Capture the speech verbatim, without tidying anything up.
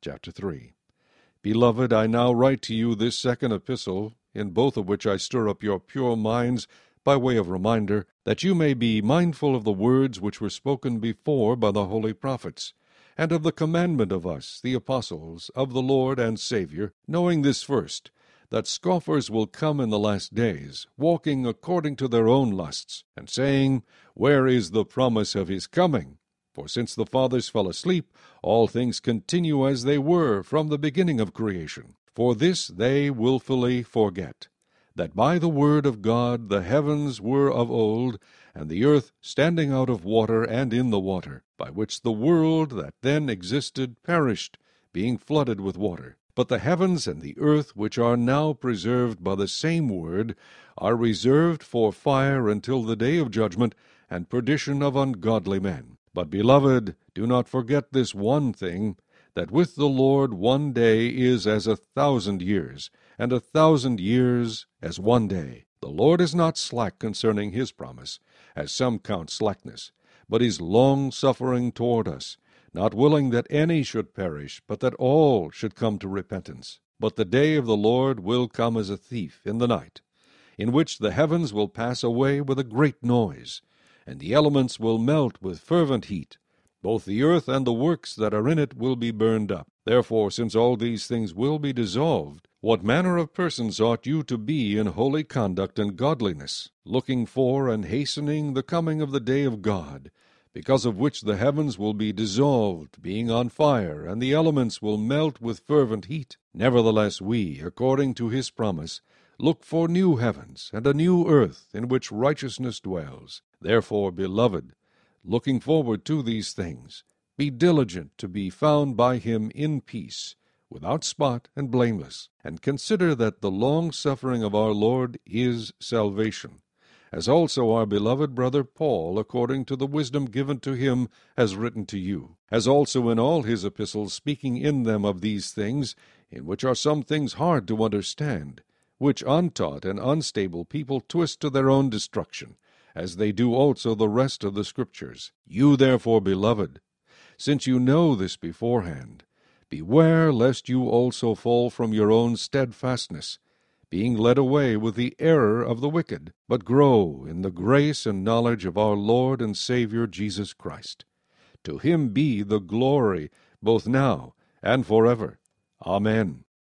Chapter three. Beloved, I now write to you this second epistle, in both of which I stir up your pure minds by way of reminder, that you may be mindful of the words which were spoken before by the holy prophets, and of the commandment of us, the apostles, of the Lord and Saviour, knowing this first, that scoffers will come in the last days, walking according to their own lusts, and saying, Where is the promise of his coming? For since the fathers fell asleep, all things continue as they were from the beginning of creation. For this they wilfully forget, that by the word of God the heavens were of old, and the earth standing out of water and in the water, by which the world that then existed perished, being flooded with water. But the heavens and the earth, which are now preserved by the same word, are reserved for fire until the day of judgment and perdition of ungodly men. But, beloved, do not forget this one thing, that with the Lord one day is as a thousand years, and a thousand years as one day. The Lord is not slack concerning his promise, as some count slackness, but is long-suffering toward us, not willing that any should perish, but that all should come to repentance. But the day of the Lord will come as a thief in the night, in which the heavens will pass away with a great noise, and the elements will melt with fervent heat. Both the earth and the works that are in it will be burned up. Therefore, since all these things will be dissolved, what manner of persons ought you to be in holy conduct and godliness, looking for and hastening the coming of the day of God, because of which the heavens will be dissolved, being on fire, and the elements will melt with fervent heat? Nevertheless we, according to his promise, look for new heavens and a new earth in which righteousness dwells. Therefore, beloved, looking forward to these things, be diligent to be found by him in peace, without spot and blameless, and consider that the long-suffering of our Lord is salvation, as also our beloved brother Paul, according to the wisdom given to him, has written to you, as also in all his epistles, speaking in them of these things, in which are some things hard to understand, which untaught and unstable people twist to their own destruction, as they do also the rest of the Scriptures. You therefore, beloved, since you know this beforehand, beware lest you also fall from your own steadfastness, being led away with the error of the wicked, but grow in the grace and knowledge of our Lord and Saviour Jesus Christ. To him be the glory both now and forever. Amen.